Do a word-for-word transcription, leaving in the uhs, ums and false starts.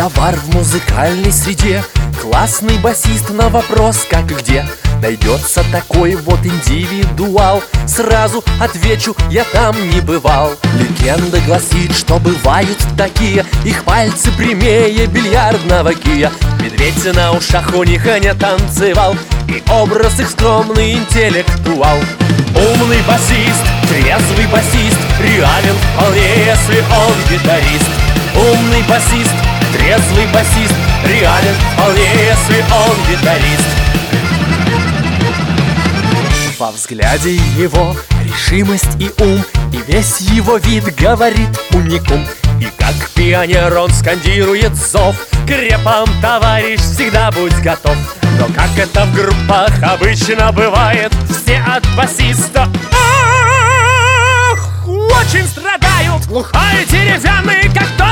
товар в музыкальной среде. Классный басист, на вопрос как и где найдется такой вот индивидуал. Сразу отвечу, я там не бывал. Легенда гласит, что бывают такие, их пальцы прямее бильярдного кия. Медведь на ушах у них не танцевал, и образ их скромный интеллектуал. Умный басист, трезвый басист, реален вполне, если он гитарист. Умный басист, трезвый басист, реален вполне, если он гитарист. Во взгляде его решимость и ум, и весь его вид говорит уникум. И как пионер он скандирует зов: крепом, товарищ, всегда будь готов. Но как это в группах обычно бывает, все от басиста ах, очень страдают. Глухой, деревянный, как то